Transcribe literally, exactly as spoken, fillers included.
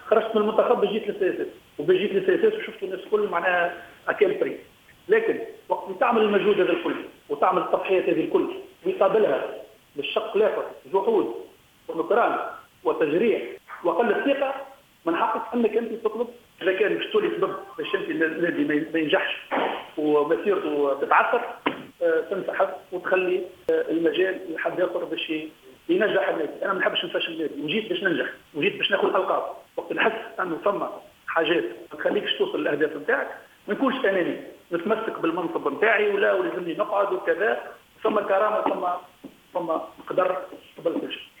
خرجت من المنتخب جيت للسياسات، وجيت للسياسات وشفت الناس الكل معناها اكل بري. لكن وقت تعمل المجهود هذا الكل وتعمل التضحيات هذه الكل ويقابلها بالشق الاخر جحود ونكران وتجريح وقله ثقه، من حقك انك انت تطلب اذا كان باش تولي سبب باش انت النادي ما ينجحش ومسيرته تتعثر تنسحب وتخلي المجال لحد اخر باش ينجح النادي. انا ما نحبش نفشل النادي، وجيت باش ننجح وجيت باش ناخذ القاب. وقت نحس انه ثم حاجات ما تخليكش توصل للاهداف نتاعك ما نكونش اناني، نتمسك بالمنصب نتاعي ولا ولازمني نقعد وكذا. ثم كرامه ثم ثم قدر قبل كل شيء.